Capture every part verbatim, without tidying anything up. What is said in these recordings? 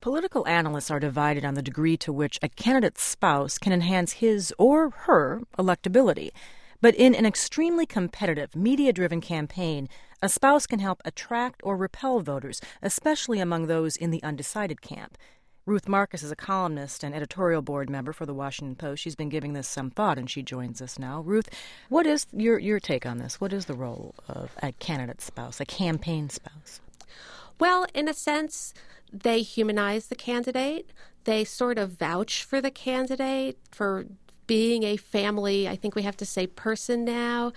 Political analysts are divided on the degree to which a candidate's spouse can enhance his or her electability. But in an extremely competitive, media-driven campaign, a spouse can help attract or repel voters, especially among those in the undecided camp. Ruth Marcus is a columnist and editorial board member for The Washington Post. She's been giving this some thought, and she joins us now. Ruth, what is your, your take on this? What is the role of a candidate spouse, a campaign spouse? Well, in a sense, they humanize the candidate. They sort of vouch for the candidate, for being a family, I think we have to say, person now.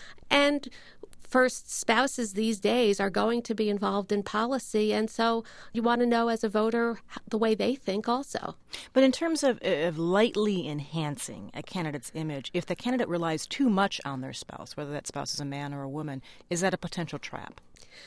And first, spouses these days are going to be involved in policy, and so you want to know as a voter the way they think also. But in terms of, of lightly enhancing a candidate's image, if the candidate relies too much on their spouse, whether that spouse is a man or a woman, is that a potential trap?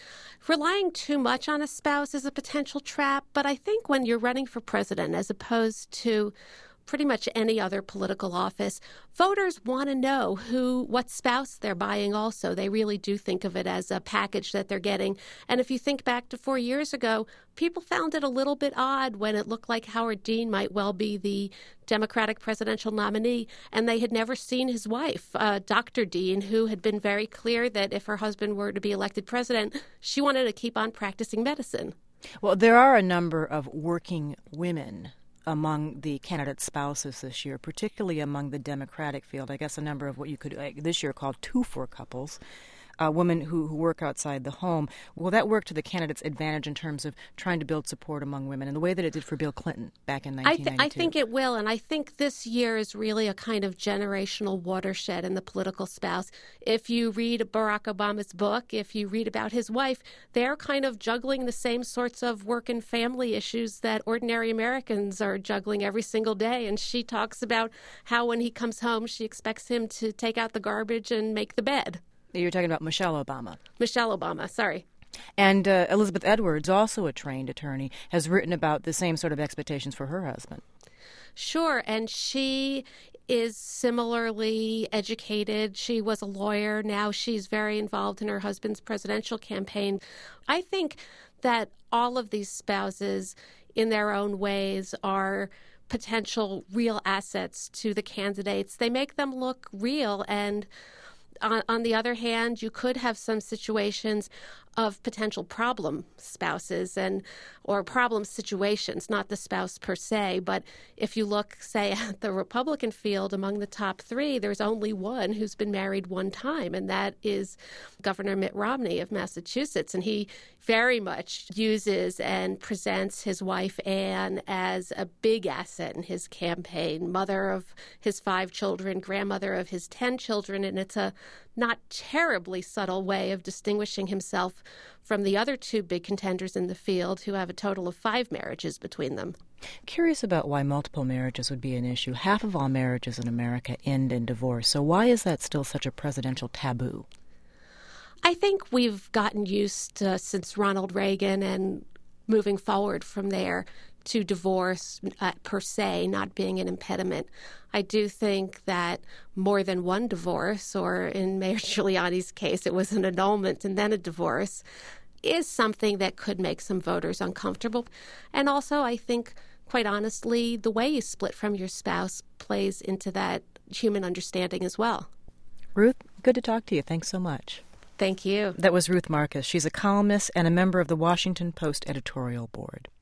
Relying too much on a spouse is a potential trap, but I think when you're running for president as opposed to pretty much any other political office, voters want to know who, what spouse they're buying also. They really do think of it as a package that they're getting. And if you think back to four years ago, people found it a little bit odd when it looked like Howard Dean might well be the Democratic presidential nominee, and they had never seen his wife, uh, Doctor Dean, who had been very clear that if her husband were to be elected president, she wanted to keep on practicing medicine. Well, there are a number of working women among the candidate spouses this year, particularly among the Democratic field. I guess a number of what you could uh, this year call two-for couples, uh, women who, who work outside the home. Will that work to the candidate's advantage in terms of trying to build support among women in the way that it did for Bill Clinton back in nineteen ninety-two? I, th- I think it will, and I think this year is really a kind of generational watershed in the political spouse. If you read Barack Obama's book, if you read about his wife, they're kind of juggling the same sorts of work and family issues that ordinary Americans are juggling every single day. And she talks about how when he comes home, she expects him to take out the garbage and make the bed. You're talking about Michelle Obama. Michelle Obama, sorry. And uh, Elizabeth Edwards, also a trained attorney, has written about the same sort of expectations for her husband. Sure, and she is similarly educated. She was a lawyer. Now she's very involved in her husband's presidential campaign. I think that all of these spouses, in their own ways, are potential real assets to the candidates. They make them look real, and On, on the other hand, you could have some situations of potential problem spouses and or problem situations, not the spouse per se. But if you look, say, at the Republican field, among the top three, there's only one who's been married one time, and that is Governor Mitt Romney of Massachusetts. And he very much uses and presents his wife, Anne, as a big asset in his campaign, mother of his five children, grandmother of his ten children, and it's a not terribly subtle way of distinguishing himself from the other two big contenders in the field who have a total of five marriages between them. Curious about why multiple marriages would be an issue. Half of all marriages in America end in divorce. So why is that still such a presidential taboo? I think we've gotten used uh, since Ronald Reagan and moving forward from there to divorce uh, per se not being an impediment. I do think that more than one divorce, or in Mayor Giuliani's case, it was an annulment and then a divorce, is something that could make some voters uncomfortable. And also, I think, quite honestly, the way you split from your spouse plays into that human understanding as well. Ruth, good to talk to you. Thanks so much. Thank you. That was Ruth Marcus. She's a columnist and a member of the Washington Post editorial board.